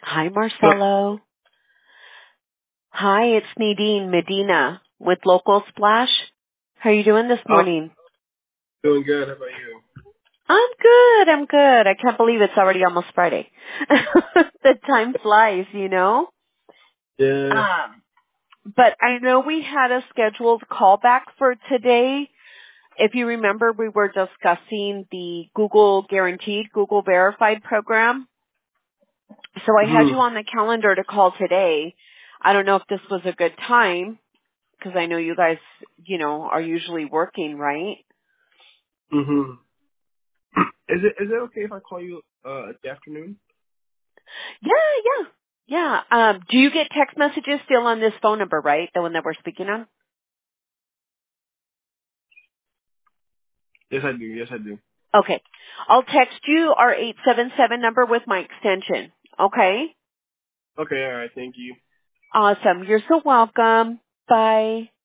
Hi, So, Marcelo. Hi, it's Nadine Medina with Local Splash. How are you doing this I'm morning? doing good. How about you? I'm good. I can't believe it's already almost Friday. The time flies. Yeah. Um, but I know we had a scheduled callback for today. If you remember, we were discussing the Google Guaranteed, Google Verified program. So I had you Mhm. on the calendar to call today. I don't know if this was a good time. Because I know you guys, are usually working, right? Mhm. Is it okay if I call you this afternoon? Yeah. Do you get text messages still on this phone number, right? The one that we're speaking on? Yes, I do. Yes, I do. Okay. I'll text you our 877 number with my extension. Okay? Okay. All right. Thank you. Awesome. You're so welcome. Bye.